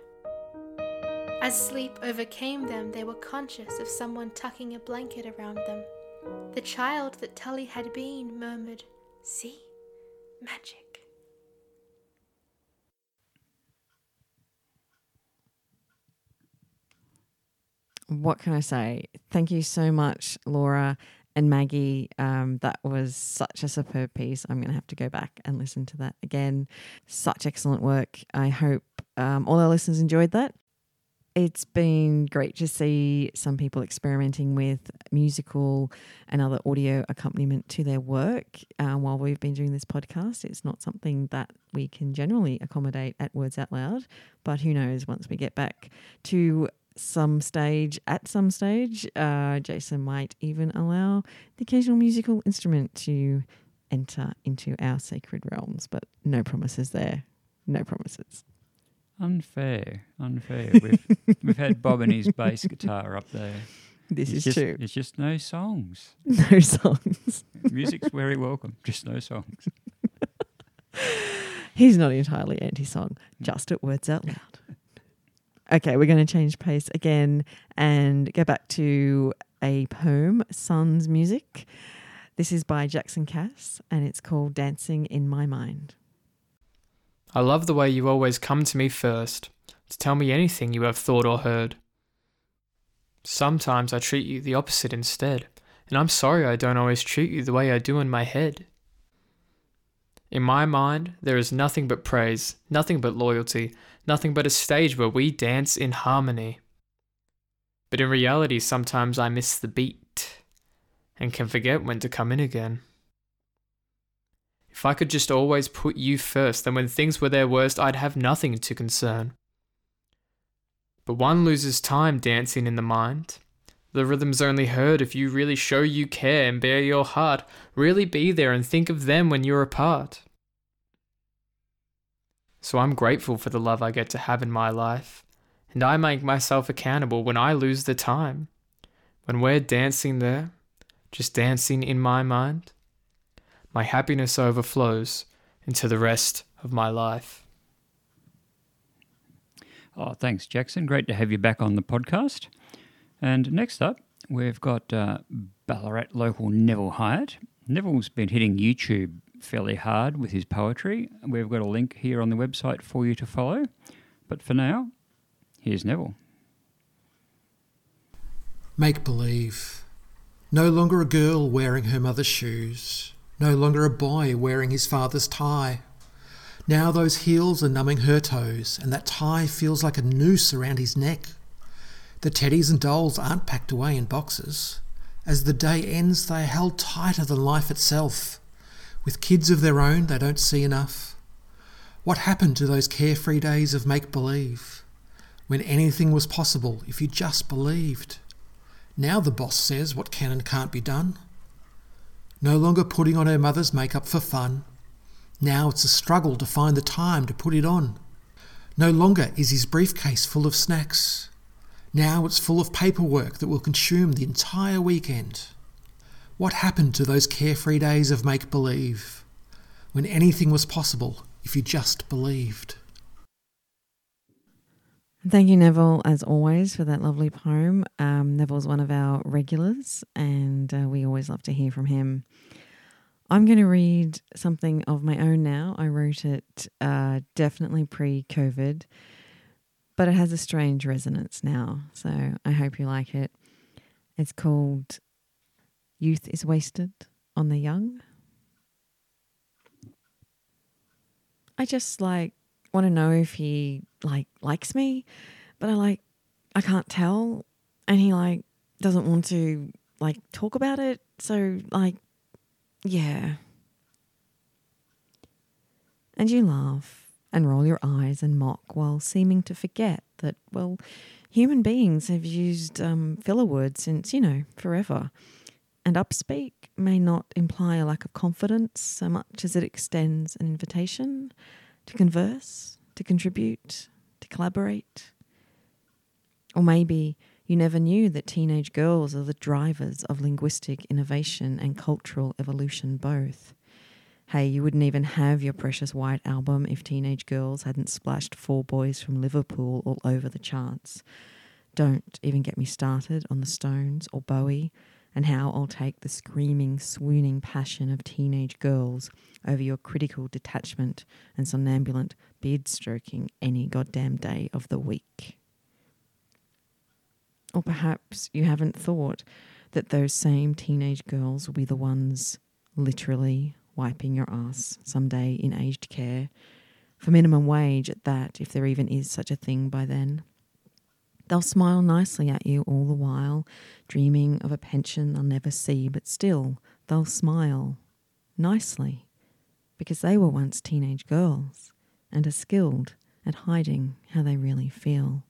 As sleep overcame them, they were conscious of someone tucking a blanket around them. The child that Tully had been murmured, "See? Magic." What can I say? Thank you so much, Laura and Maggie. That was such a superb piece. I'm going to have to go back and listen to that again. Such excellent work. I hope all our listeners enjoyed that. It's been great to see some people experimenting with musical and other audio accompaniment to their work while we've been doing this podcast. It's not something that we can generally accommodate at Words Out Loud, but who knows, once we get back to some stage, Jason might even allow the occasional musical instrument to enter into our sacred realms, but no promises there. No promises. Unfair. We've had Bob and his bass guitar up there. This is true. It's just no songs. No songs. Music's very welcome, just no songs. He's not entirely anti-song, just at Words Out Loud. Okay, we're going to change pace again and go back to a poem, Sun's Music. This is by Jackson Cass and it's called Dancing in My Mind. I love the way you always come to me first, to tell me anything you have thought or heard. Sometimes I treat you the opposite instead, and I'm sorry I don't always treat you the way I do in my head. In my mind, there is nothing but praise, nothing but loyalty, nothing but a stage where we dance in harmony. But in reality, sometimes I miss the beat, and can forget when to come in again. If I could just always put you first, then when things were their worst, I'd have nothing to concern. But one loses time dancing in the mind. The rhythm's only heard if you really show you care and bare your heart, really be there and think of them when you're apart. So I'm grateful for the love I get to have in my life, and I make myself accountable when I lose the time. When we're dancing there, just dancing in my mind, my happiness overflows into the rest of my life. Oh, thanks, Jackson. Great to have you back on the podcast. And next up, we've got Ballarat local Neville Hyatt. Neville's been hitting YouTube fairly hard with his poetry. We've got a link here on the website for you to follow. But for now, here's Neville. Make believe. No longer a girl wearing her mother's shoes. No longer a boy wearing his father's tie. Now those heels are numbing her toes, and that tie feels like a noose around his neck. The teddies and dolls aren't packed away in boxes. As the day ends, they are held tighter than life itself. With kids of their own, they don't see enough. What happened to those carefree days of make-believe, when anything was possible if you just believed? Now the boss says what can and can't be done. No longer putting on her mother's makeup for fun. Now it's a struggle to find the time to put it on. No longer is his briefcase full of snacks. Now it's full of paperwork that will consume the entire weekend. What happened to those carefree days of make-believe, when anything was possible if you just believed? Thank you, Neville, as always, for that lovely poem. Neville's one of our regulars, and we always love to hear from him. I'm going to read something of my own now. I wrote it definitely pre-COVID, but it has a strange resonance now, so I hope you like it. It's called Youth is Wasted on the Young. I just want to know if he likes me, but I can't tell, and he doesn't want to talk about it. So yeah. And you laugh and roll your eyes and mock while seeming to forget that, well, human beings have used filler words since, forever. And upspeak may not imply a lack of confidence so much as it extends an invitation to converse, to contribute, to collaborate. Or maybe you never knew that teenage girls are the drivers of linguistic innovation and cultural evolution both. Hey, you wouldn't even have your precious white album if teenage girls hadn't splashed 4 boys from Liverpool all over the charts. Don't even get me started on the Stones or Bowie, and how I'll take the screaming, swooning passion of teenage girls over your critical detachment and somnambulant beard stroking any goddamn day of the week. Or perhaps you haven't thought that those same teenage girls will be the ones literally wiping your ass someday in aged care, for minimum wage at that, if there even is such a thing by then. They'll smile nicely at you all the while, dreaming of a pension they'll never see, but still they'll smile nicely because they were once teenage girls and are skilled at hiding how they really feel.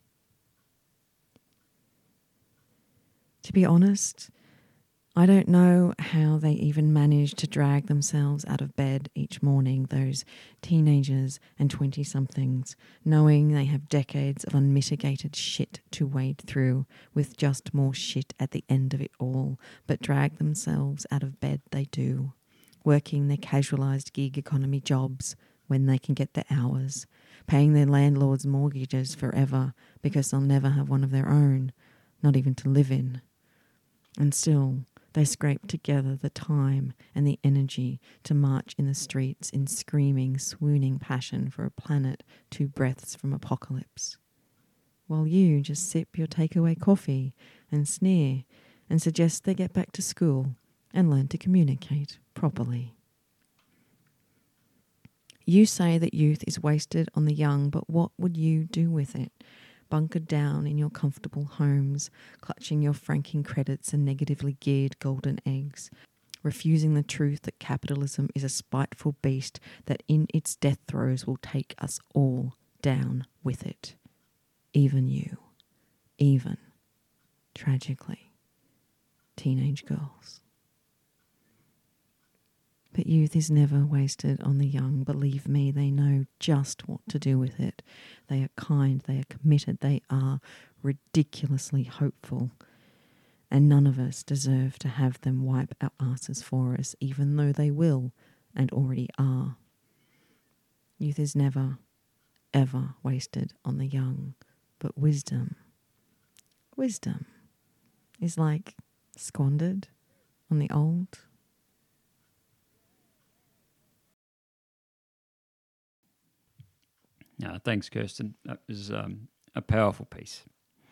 To be honest, I don't know how they even manage to drag themselves out of bed each morning, those teenagers and 20-somethings, knowing they have decades of unmitigated shit to wade through, with just more shit at the end of it all, but drag themselves out of bed they do, working their casualised gig economy jobs when they can get their hours, paying their landlord's mortgages forever because they'll never have one of their own, not even to live in. And still, they scrape together the time and the energy to march in the streets in screaming, swooning passion for a planet 2 breaths from apocalypse. While you just sip your takeaway coffee and sneer and suggest they get back to school and learn to communicate properly. You say that youth is wasted on the young, but what would you do with it? Bunkered down in your comfortable homes, clutching your franking credits and negatively geared golden eggs, refusing the truth that capitalism is a spiteful beast that in its death throes will take us all down with it. Even you. Even, tragically, teenage girls. But youth is never wasted on the young. Believe me, they know just what to do with it. They are kind, they are committed, they are ridiculously hopeful. And none of us deserve to have them wipe our asses for us, even though they will and already are. Youth is never, ever wasted on the young. But wisdom is squandered on the old. Thanks, Kirsten. That was a powerful piece.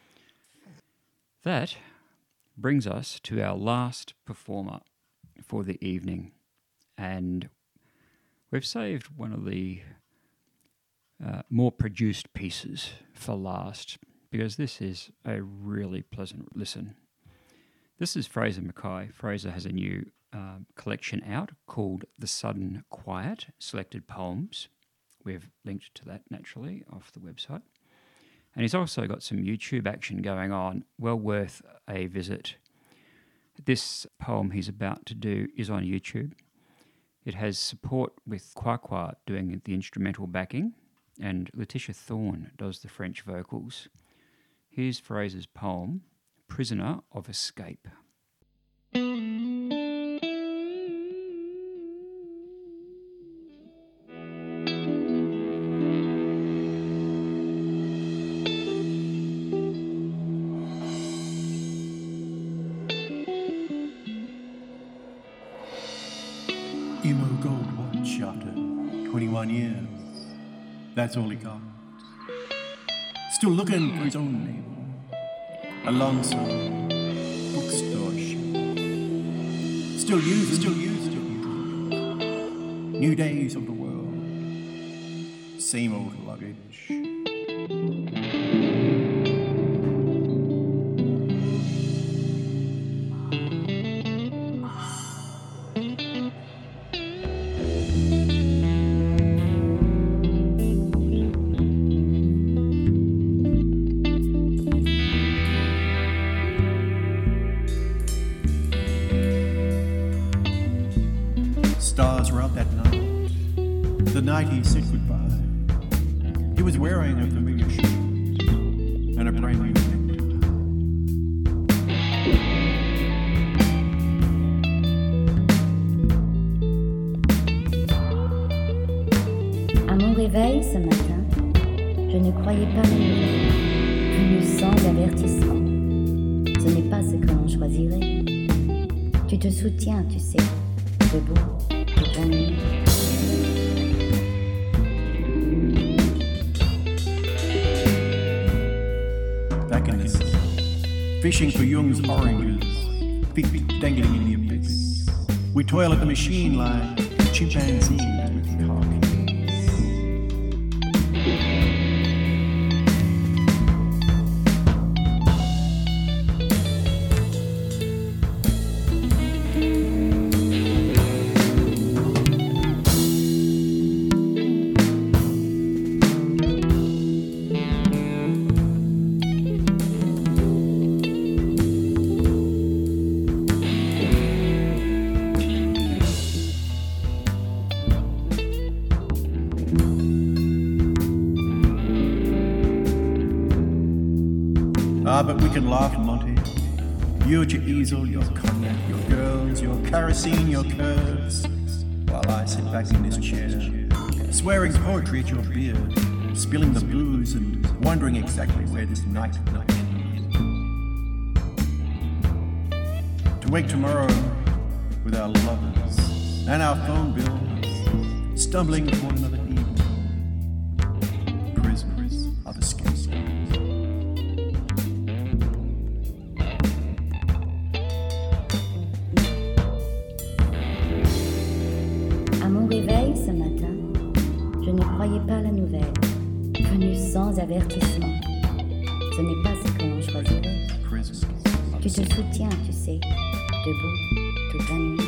That brings us to our last performer for the evening. And we've saved one of the more produced pieces for last, because this is a really pleasant listen. This is Fraser McKay. Fraser has a new collection out called The Sudden Quiet, Selected Poems. We've linked to that naturally off the website. And he's also got some YouTube action going on, well worth a visit. This poem he's about to do is on YouTube. It has support with Kwakwa doing the instrumental backing, and Letitia Thorne does the French vocals. Here's Fraser's poem, Prisoner of Escape. Imo Goldwatch after 21 years. That's all he got. Still looking for his own name. A lonesome bookstore shop. Still used. New days of the world. Same old luggage. Stars were out that night, the night he said goodbye. He was wearing a familiar shirt and a brand new necktie. À mon réveil ce matin, je ne croyais pas la nouvelle, venue sans avertissement. Ce n'est pas ce que l'on choisirait. Tu te soutiens, tu sais, debout. Back in the sea, fishing for Jung's oranges, feet dangling in the abyss. We toil at the machine like chimpanzees with car keys. But we can laugh, Monty. You at your easel, your cognac, your girls, your kerosene, your curves, while I sit back in this chair, swearing poetry at your beard, spilling the blues and wondering exactly where this night will end. To wake tomorrow with our lovers and our phone bills, stumbling upon another evening, prisoners of escape. Réveil ce matin, je ne croyais pas la nouvelle, venue sans avertissement. Ce n'est pas ce que l'on choisirait. Tu te soutiens, tu sais, debout toute la nuit.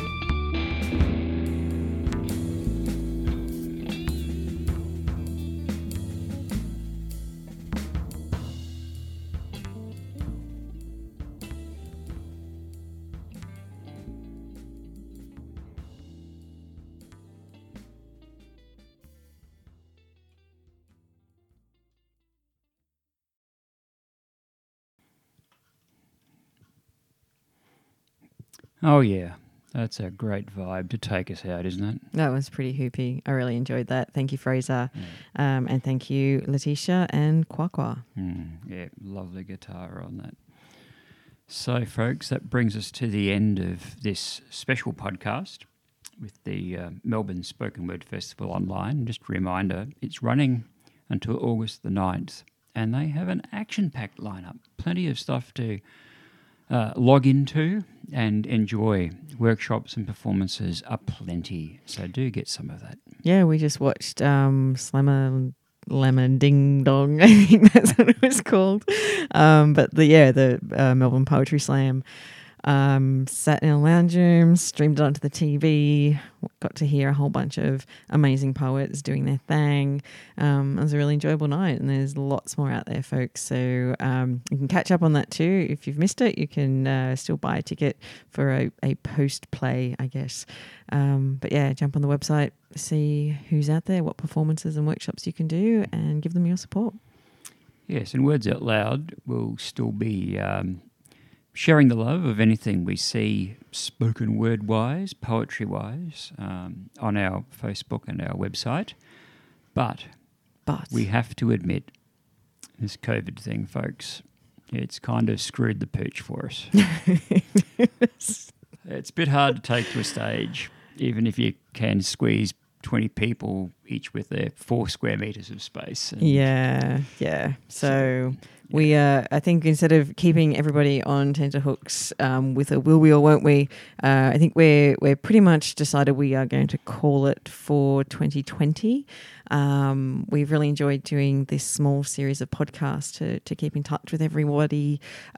Oh, yeah. That's a great vibe to take us out, isn't it? That was pretty hoopy. I really enjoyed that. Thank you, Fraser. And thank you, Letitia and Kwakwa. Yeah, lovely guitar on that. So, folks, that brings us to the end of this special podcast with the Melbourne Spoken Word Festival online. Just a reminder, it's running until August the 9th. And they have an action-packed lineup, plenty of stuff to log into and enjoy. Workshops and performances are plenty, so do get some of that. Yeah, we just watched Slammer Lemon Ding Dong, I think that's what it was called. But the Melbourne Poetry Slam. Sat in a lounge room, streamed it onto the TV, got to hear a whole bunch of amazing poets doing their thing. It was a really enjoyable night, and there's lots more out there, folks. So you can catch up on that too. If you've missed it, you can still buy a ticket for a post-play, I guess. But yeah, jump on the website, see who's out there, what performances and workshops you can do, and give them your support. Yes, and Words Out Loud will still be sharing the love of anything we see spoken word-wise, poetry-wise, on our Facebook and our website. But we have to admit, this COVID thing, folks, it's kind of screwed the pooch for us. It's a bit hard to take to a stage, even if you can squeeze 20 people, each with their 4 square metres of space. Yeah. So we, I think instead of keeping everybody on tenterhooks with a will we or won't we, I think we're pretty much decided we are going to call it for 2020. We've really enjoyed doing this small series of podcasts to keep in touch with everybody.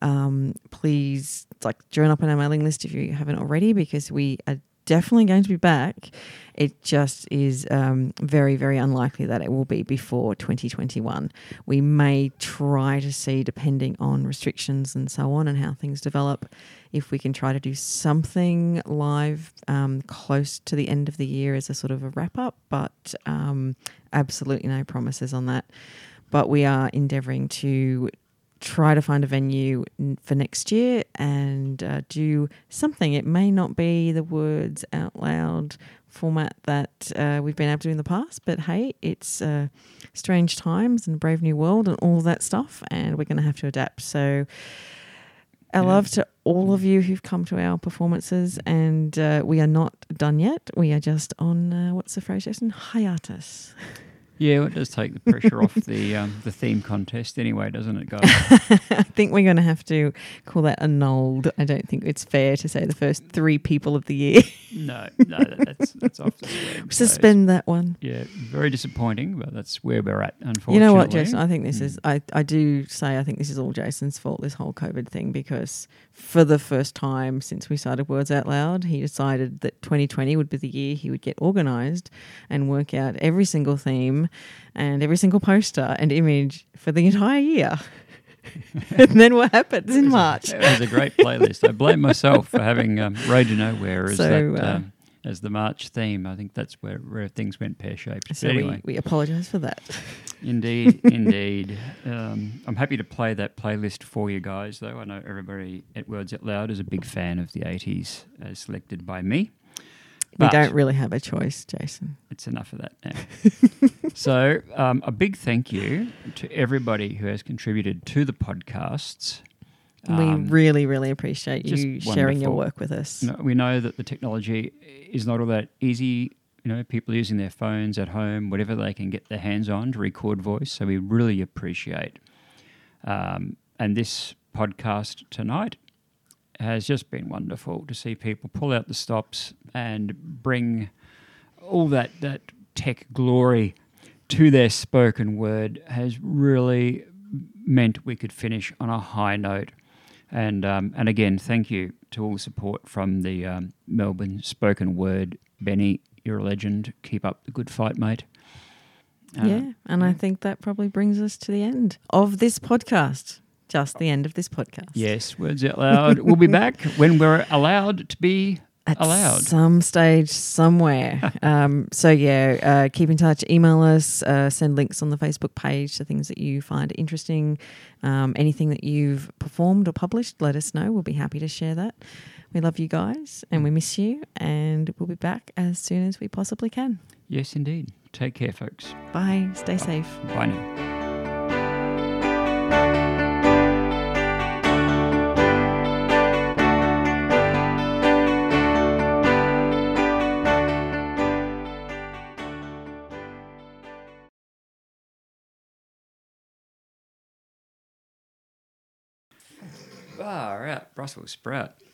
Please join up on our mailing list if you haven't already, because we are definitely going to be back. It just is very, very unlikely that it will be before 2021. We may try to see, depending on restrictions and so on and how things develop, if we can try to do something live close to the end of the year as a sort of a wrap-up, but absolutely no promises on that. But we are endeavouring to try to find a venue for next year and do something. It may not be the Words Out Loud format that we've been able to do in the past, but hey, it's strange times and a brave new world and all that stuff, and we're going to have to adapt. So our love to all of you who've come to our performances, and we are not done yet. We are just on, what's the phrase, Jason? Hiatus. Yeah, well, it does take the pressure off the theme contest anyway, doesn't it, guys? I think we're going to have to call that annulled. I don't think it's fair to say the first 3 people of the year. No, that's off the screen. Suspend that one. Yeah, very disappointing, but that's where we're at, unfortunately. You know what, Jason? I think this is, I do say I think this is all Jason's fault, this whole COVID thing, because for the first time since we started Words Out Loud, he decided that 2020 would be the year he would get organised and work out every single theme and every single poster and image for the entire year. And then what happens in March? It was a great playlist. I blame myself for having Road to Nowhere as the March theme. I think that's where things went pear-shaped. So anyway, we apologise for that. Indeed, indeed. I'm happy to play that playlist for you guys, though. I know everybody at Words Out Loud is a big fan of the 80s as selected by me. We don't really have a choice, Jason. It's enough of that now. So a big thank you to everybody who has contributed to the podcasts. We really, really appreciate you sharing your work with us. We know that the technology is not all that easy. People using their phones at home, whatever they can get their hands on to record voice. So we really appreciate. And this podcast tonight has just been wonderful to see people pull out the stops and bring all that tech glory to their spoken word. Has really meant we could finish on a high note. And again, thank you to all the support from the Melbourne spoken word. Benny, you're a legend. Keep up the good fight, mate. I think that probably brings us to the end of this podcast. Just the end of this podcast. Yes, Words Out Loud. We'll be back when we're allowed to be allowed. Some stage, somewhere. Keep in touch. Email us. Send links on the Facebook page to things that you find interesting. Anything that you've performed or published, let us know. We'll be happy to share that. We love you guys and we miss you, and we'll be back as soon as we possibly can. Yes, indeed. Take care, folks. Bye. Stay safe. Bye now. Far out, Brussels sprout.